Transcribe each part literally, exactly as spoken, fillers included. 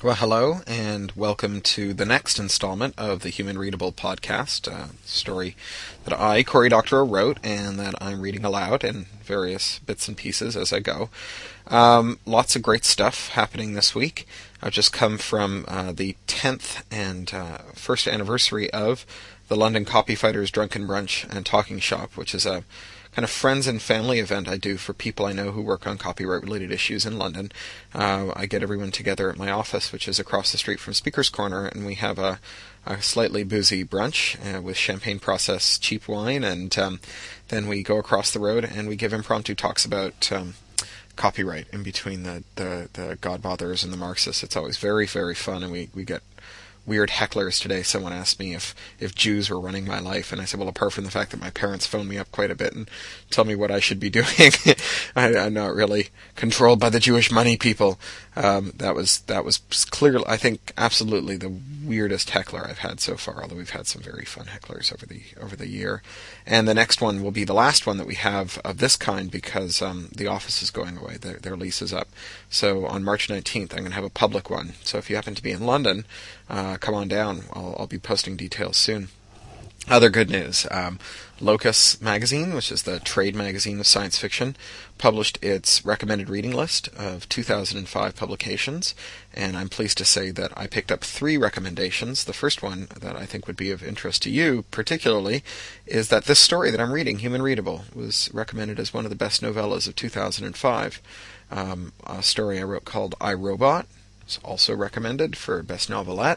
Well, hello, and welcome to the next installment of the Human Readable podcast, a story that I, Cory Doctorow, wrote and that I'm reading aloud in various bits and pieces as I go. Um, lots of great stuff happening this week. I've just come from uh, the tenth and uh, first anniversary of the London Copyfighters Drunken Brunch and Talking Shop, which is a kind of friends and family event I do for people I know who work on copyright-related issues in London. Uh, I get everyone together at my office, which is across the street from Speaker's Corner, and we have a, a slightly boozy brunch uh, with champagne process cheap wine, and um, then we go across the road and we give impromptu talks about um, copyright in between the, the, the Godbothers and the Marxists. It's always very, very fun, and we, we get weird hecklers today. Someone asked me if, if Jews were running my life, and I said, well, apart from the fact that my parents phone me up quite a bit and tell me what I should be doing, I, I'm not really controlled by the Jewish money people. Um, that was that was clear. I think absolutely the weirdest heckler I've had so far, although we've had some very fun hecklers over the over the year. And the next one will be the last one that we have of this kind because um, the office is going away. Their, their lease is up. So on March nineteenth, I'm going to have a public one. So if you happen to be in London, uh, come on down. I'll, I'll be posting details soon. Other good news. Um, Locus Magazine, which is the trade magazine of science fiction, published its recommended reading list of two thousand five publications, and I'm pleased to say that I picked up three recommendations. The first one that I think would be of interest to you particularly is that this story that I'm reading, Human Readable, was recommended as one of the best novellas of two thousand five. Um, a story I wrote called I, Robot is also recommended for Best Novelette.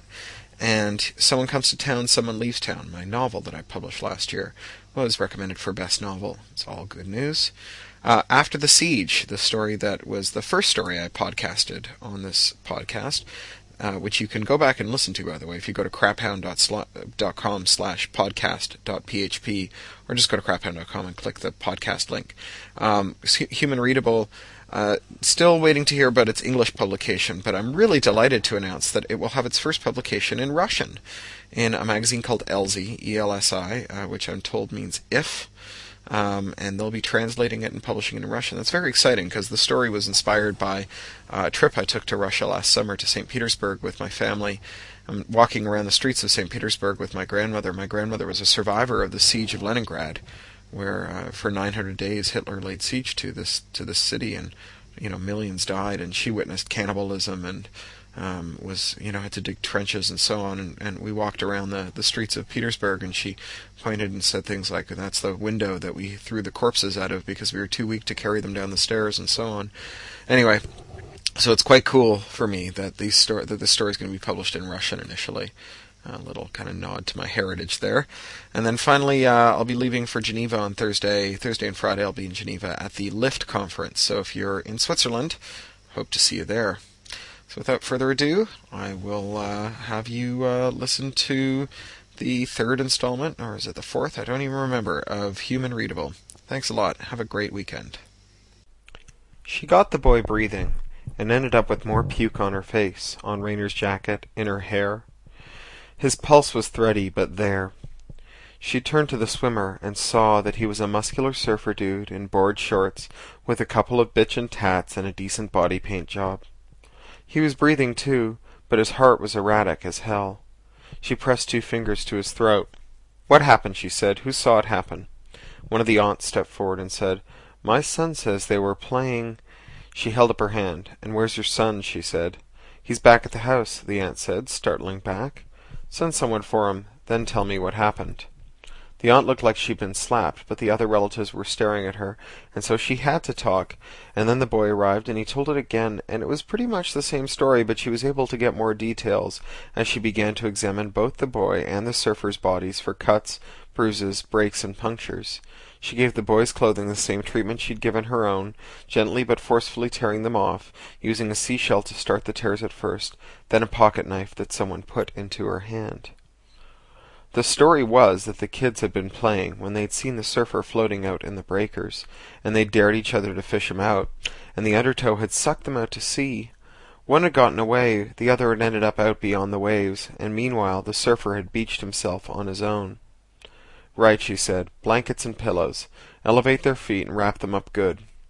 And Someone Comes to Town, Someone Leaves Town, my novel that I published last year, was recommended for Best Novel. It's all good news. Uh, After the Siege, the story that was the first story I podcasted on this podcast, uh, which you can go back and listen to, by the way, if you go to craphound dot com slash podcast dot p h p, or just go to craphound dot com and click the podcast link. Um, Human Readable, Uh, still waiting to hear about its English publication, but I'm really delighted to announce that it will have its first publication in Russian, in a magazine called Elsi, E L S I, uh, which I'm told means if, um, and they'll be translating it and publishing it in Russian. That's very exciting, because the story was inspired by uh, a trip I took to Russia last summer to Saint Petersburg with my family. I'm walking around the streets of Saint Petersburg with my grandmother. My grandmother was a survivor of the siege of Leningrad, where uh, for nine hundred days Hitler laid siege to this to this city, and you know millions died, and she witnessed cannibalism and um, was you know had to dig trenches and so on. And, and we walked around the, the streets of Petersburg, and she pointed and said things like, "That's the window that we threw the corpses out of because we were too weak to carry them down the stairs," and so on. Anyway, so it's quite cool for me that these sto- that this story is going to be published in Russian initially. A little kind of nod to my heritage there. And then finally, uh, I'll be leaving for Geneva on Thursday. Thursday and Friday I'll be in Geneva at the LIFT conference. So if you're in Switzerland, hope to see you there. So without further ado, I will uh, have you uh, listen to the third installment, or is it the fourth? I don't even remember, of Human Readable. Thanks a lot. Have a great weekend. She got the boy breathing, and ended up with more puke on her face, on Rayner's jacket, in her hair. His pulse was thready, but there. She turned to the swimmer and saw that he was a muscular surfer dude in board shorts with a couple of bitchin' tats and a decent body paint job. He was breathing too, but his heart was erratic as hell. She pressed two fingers to his throat. "What happened?" she said. "Who saw it happen?" One of the aunts stepped forward and said, "My son says they were playing—" She held up her hand. "And where's your son?" she said. "He's back at the house," the aunt said, startling back. "Send someone for him, then tell me what happened." The aunt looked like she'd been slapped, but the other relatives were staring at her, and so she had to talk. And then the boy arrived, and he told it again, and it was pretty much the same story, but she was able to get more details as she began to examine both the boy and the surfer's bodies for cuts, bruises, breaks, and punctures. She gave the boy's clothing the same treatment she'd given her own, gently but forcefully tearing them off, using a seashell to start the tears at first, then a pocket knife that someone put into her hand. The story was that the kids had been playing when they'd seen the surfer floating out in the breakers, and they dared each other to fish him out, and the undertow had sucked them out to sea. One had gotten away, the other had ended up out beyond the waves, and meanwhile the surfer had beached himself on his own. "Right," she said. "Blankets and pillows. Elevate their feet and wrap them up good."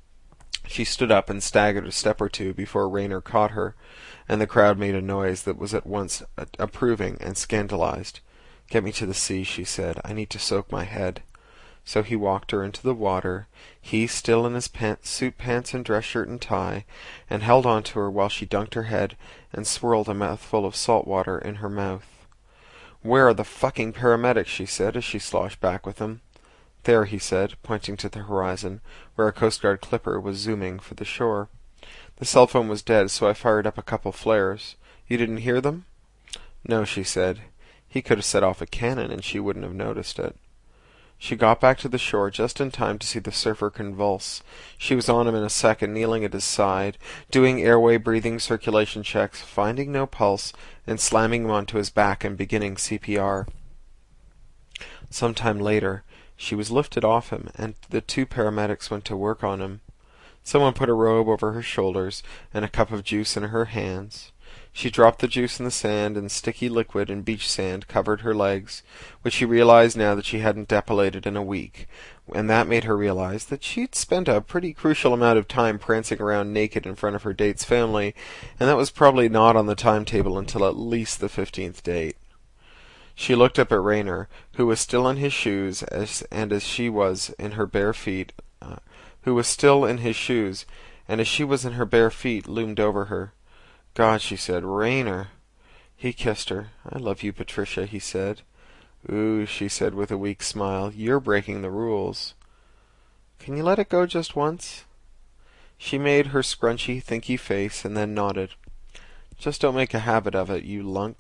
She stood up and staggered a step or two before Raynor caught her, and the crowd made a noise that was at once approving and scandalized. "Get me to the sea," she said. "I need to soak my head." So he walked her into the water, he still in his pants, suit pants and dress shirt and tie, and held on to her while she dunked her head and swirled a mouthful of salt water in her mouth. "Where are the fucking paramedics?" she said as she sloshed back with him. "There," he said, pointing to the horizon, where a Coast Guard clipper was zooming for the shore. "The cell phone was dead, so I fired up a couple flares. You didn't hear them?" "No," she said. He could have set off a cannon and she wouldn't have noticed it. She got back to the shore just in time to see the surfer convulse. She was on him in a second, kneeling at his side, doing airway breathing circulation checks, finding no pulse, and slamming him onto his back and beginning C P R. Some time later, she was lifted off him, and the two paramedics went to work on him. Someone put a robe over her shoulders and a cup of juice in her hands. She dropped the juice in the sand, and sticky liquid and beach sand covered her legs, which she realized now that she hadn't depilated in a week, and that made her realize that she'd spent a pretty crucial amount of time prancing around naked in front of her date's family, and that was probably not on the timetable until at least the fifteenth date. She looked up at Raynor, who was still in his shoes, as, and as she was in her bare feet, uh, who was still in his shoes, and as she was in her bare feet, loomed over her. "God," she said, "Raynor." He kissed her. "I love you, Patricia," he said. "Ooh," she said with a weak smile, "you're breaking the rules." "Can you let it go just once?" She made her scrunchy, thinky face, and then nodded. "Just don't make a habit of it, you lunk."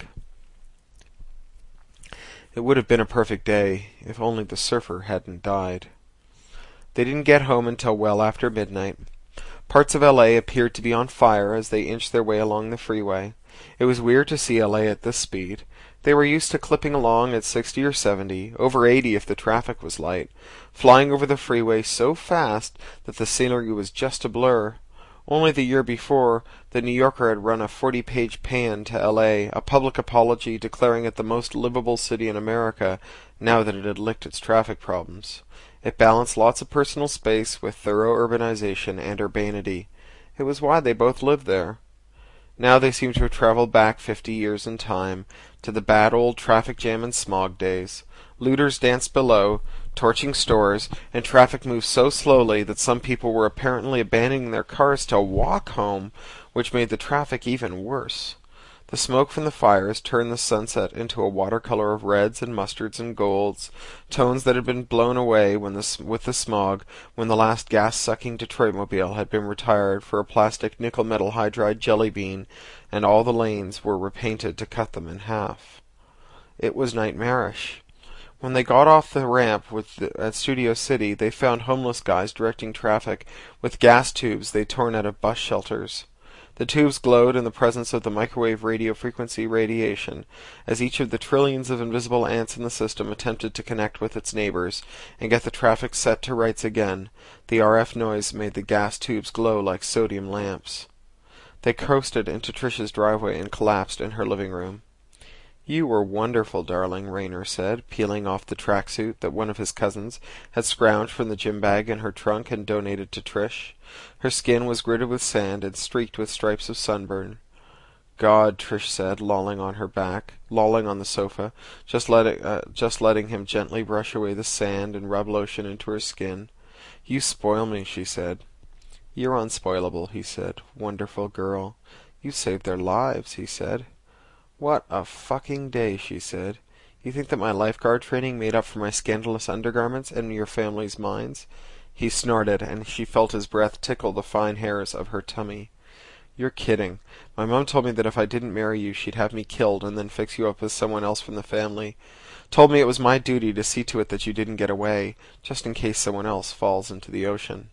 It would have been a perfect day, if only the surfer hadn't died. They didn't get home until well after midnight. Parts of L A appeared to be on fire as they inched their way along the freeway. It was weird to see L A at this speed. They were used to clipping along at sixty or seventy, over eighty if the traffic was light, flying over the freeway so fast that the scenery was just a blur. Only the year before, the New Yorker had run a forty-page paean to L A, a public apology declaring it the most livable city in America, now that it had licked its traffic problems. It balanced lots of personal space with thorough urbanization and urbanity. It was why they both lived there. Now they seemed to have traveled back fifty years in time, to the bad old traffic jam and smog days. Looters danced below, torching stores, and traffic moved so slowly that some people were apparently abandoning their cars to walk home, which made the traffic even worse. The smoke from the fires turned the sunset into a watercolor of reds and mustards and golds, tones that had been blown away when the, with the smog when the last gas-sucking Detroitmobile had been retired for a plastic nickel-metal hydride jelly bean, and all the lanes were repainted to cut them in half. It was nightmarish. When they got off the ramp with the, at Studio City, they found homeless guys directing traffic with gas tubes they'd torn out of bus shelters. The tubes glowed in the presence of the microwave radio frequency radiation, as each of the trillions of invisible ants in the system attempted to connect with its neighbors and get the traffic set to rights again. The R F noise made the gas tubes glow like sodium lamps. They coasted into Tricia's driveway and collapsed in her living room. "You were wonderful, darling," Raynor said, peeling off the tracksuit that one of his cousins had scrounged from the gym bag in her trunk and donated to Trish. Her skin was gritted with sand and streaked with stripes of sunburn. "God," Trish said, lolling on her back, lolling on the sofa, just letting, uh, just letting him gently brush away the sand and rub lotion into her skin. "You spoil me," she said. "You're unspoilable," he said. "Wonderful girl." "You saved their lives," he said. "What a fucking day," she said. "You think that my lifeguard training made up for my scandalous undergarments and your family's minds?" He snorted, and she felt his breath tickle the fine hairs of her tummy. "You're kidding. My mom told me that if I didn't marry you, she'd have me killed and then fix you up with someone else from the family. Told me it was my duty to see to it that you didn't get away, just in case someone else falls into the ocean."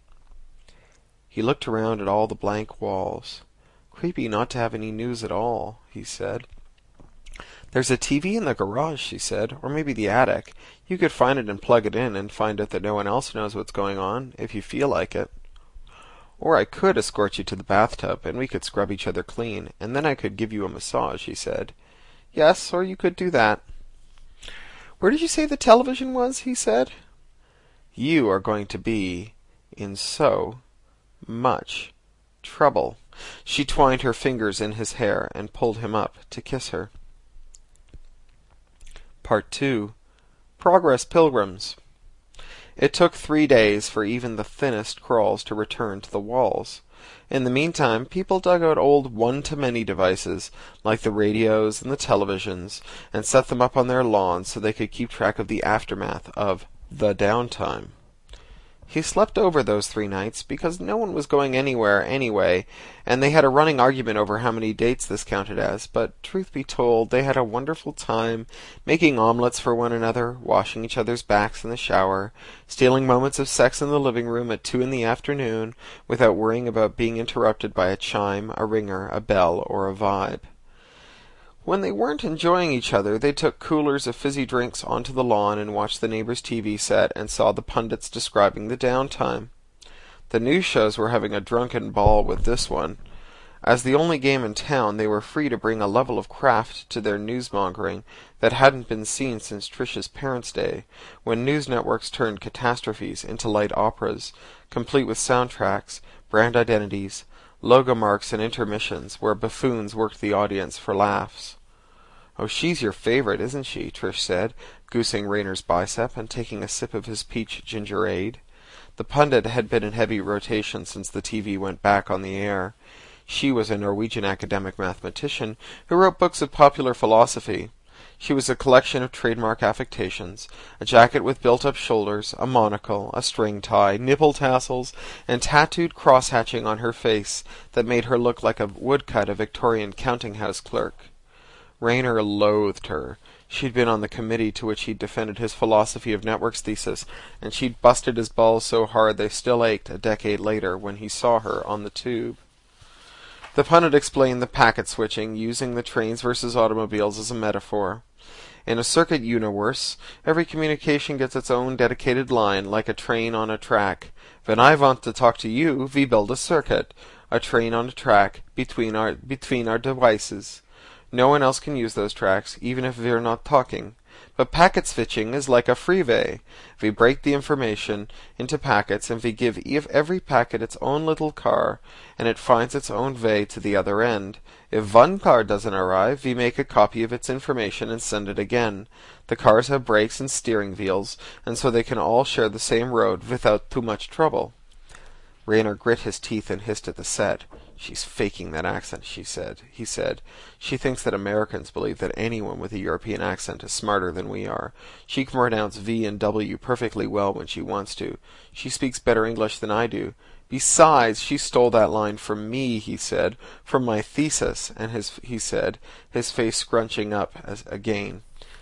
He looked around at all the blank walls. "Creepy not to have any news at all," he said. "There's a T V in the garage," she said, "or maybe the attic. You could find it and plug it in and find out that no one else knows what's going on, if you feel like it. Or I could escort you to the bathtub, and we could scrub each other clean, and then I could give you a massage," he said. "Yes, or you could do that." "Where did you say the television was?" he said. "You are going to be in so much trouble. She twined her fingers in his hair and pulled him up to kiss her. Part two. Progress Pilgrims. It took three days for even the thinnest crawls to return to the walls. In the meantime, people dug out old one-to-many devices, like the radios and the televisions, and set them up on their lawns so they could keep track of the aftermath of the downtime. He slept over those three nights because no one was going anywhere anyway, and they had a running argument over how many dates this counted as, but truth be told, they had a wonderful time making omelets for one another, washing each other's backs in the shower, stealing moments of sex in the living room at two in the afternoon without worrying about being interrupted by a chime, a ringer, a bell, or a vibe. When they weren't enjoying each other, they took coolers of fizzy drinks onto the lawn and watched the neighbor's T V set and saw the pundits describing the downtime. The news shows were having a drunken ball with this one. As the only game in town, they were free to bring a level of craft to their newsmongering that hadn't been seen since Trish's parents' day, when news networks turned catastrophes into light operas, complete with soundtracks, brand identities, logo marks, and intermissions where buffoons worked the audience for laughs. "Oh, she's your favorite, isn't she?" Trish said, goosing Rayner's bicep and taking a sip of his peach gingerade. The pundit had been in heavy rotation since the T V went back on the air. She was a Norwegian academic mathematician who wrote books of popular philosophy. She was a collection of trademark affectations, a jacket with built-up shoulders, a monocle, a string tie, nipple tassels, and tattooed cross-hatching on her face that made her look like a woodcut a Victorian counting-house clerk. Rayner loathed her. She'd been on the committee to which he'd defended his philosophy of networks thesis, and she'd busted his balls so hard they still ached a decade later when he saw her on the tube. The pundit explained the packet switching, using the trains versus automobiles as a metaphor. In a circuit universe, every communication gets its own dedicated line, like a train on a track. When I want to talk to you, we build a circuit, a train on a track, between our between our devices. No one else can use those tracks, even if we're not talking. But packet switching is like a freeway. We break the information into packets, and we give every packet its own little car, and it finds its own way to the other end. If one car doesn't arrive, we make a copy of its information and send it again. The cars have brakes and steering wheels, and so they can all share the same road without too much trouble. Rayner grit his teeth and hissed at the set. "She's faking that accent," she said. He said, "She thinks that Americans believe that anyone with a European accent is smarter than we are. She can pronounce V and W perfectly well when she wants to. She speaks better English than I do. Besides, she stole that line from me," he said, "from my thesis," and his he said, his face scrunching up as again.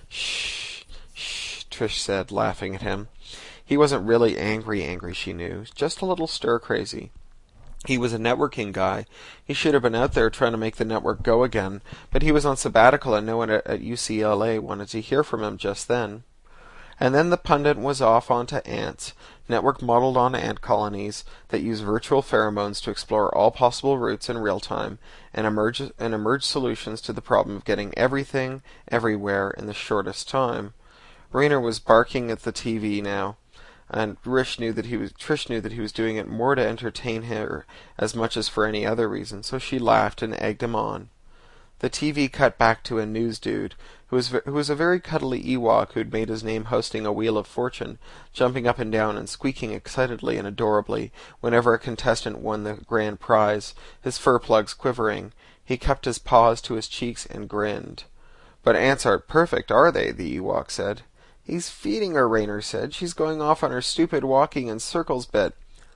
"Shh, shh," Trish said, laughing at him. He wasn't really angry angry, she knew, just a little stir-crazy. He was a networking guy. He should have been out there trying to make the network go again, but he was on sabbatical and no one at, at U C L A wanted to hear from him just then. And then the pundit was off onto ants, network modeled on ant colonies that use virtual pheromones to explore all possible routes in real time and emerge, and emerge solutions to the problem of getting everything, everywhere, in the shortest time. Rayner was barking at the T V now. And Trish knew that he was Trish knew that he was doing it more to entertain her as much as for any other reason, so she laughed and egged him on. The T V cut back to a news dude who was who was a very cuddly Ewok who'd made his name hosting a Wheel of Fortune, jumping up and down and squeaking excitedly and adorably whenever a contestant won the grand prize, his fur plugs quivering. He cupped his paws to his cheeks and grinned. "But ants aren't perfect, are they?" the Ewok said. "He's feeding her," Rayner said. "She's going off on her stupid walking in circles bit.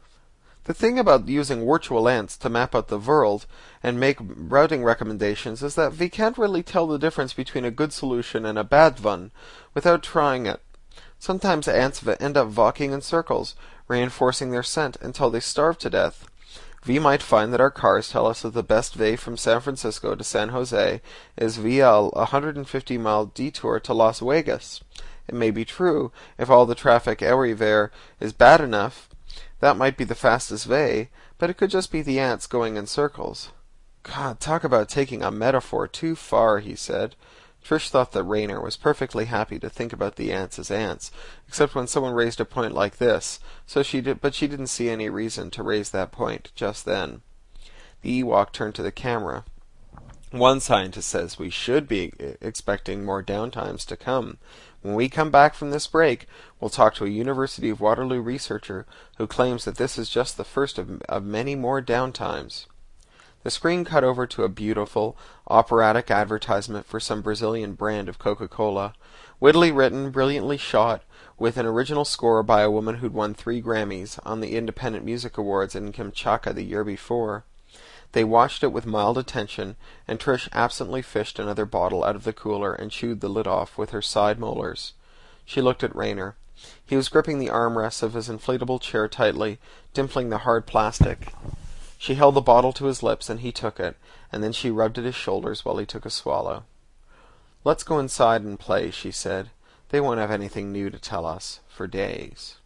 The thing about using virtual ants to map out the world and make routing recommendations is that we can't really tell the difference between a good solution and a bad one without trying it. Sometimes ants end up walking in circles, reinforcing their scent until they starve to death. We might find that our cars tell us that the best way from San Francisco to San Jose is via a one hundred fifty mile detour to Las Vegas. It may be true, if all the traffic everywhere is bad enough, that might be the fastest way, but it could just be the ants going in circles." "God, talk about taking a metaphor too far," he said. Trish thought that Raynor was perfectly happy to think about the ants as ants, except when someone raised a point like this, so she did, but she didn't see any reason to raise that point just then. The Ewok turned to the camera. One scientist says we should be expecting more downtimes to come. When we come back from this break, we'll talk to a University of Waterloo researcher who claims that this is just the first of, of many more downtimes. The screen cut over to a beautiful, operatic advertisement for some Brazilian brand of Coca-Cola, wittily written, brilliantly shot, with an original score by a woman who'd won three Grammys on the Independent Music Awards in Kamchatka the year before. They watched it with mild attention, and Trish absently fished another bottle out of the cooler and chewed the lid off with her side molars. She looked at Raynor. He was gripping the armrests of his inflatable chair tightly, dimpling the hard plastic. She held the bottle to his lips, and he took it, and then she rubbed at his shoulders while he took a swallow. "Let's go inside and play," she said. "They won't have anything new to tell us for days."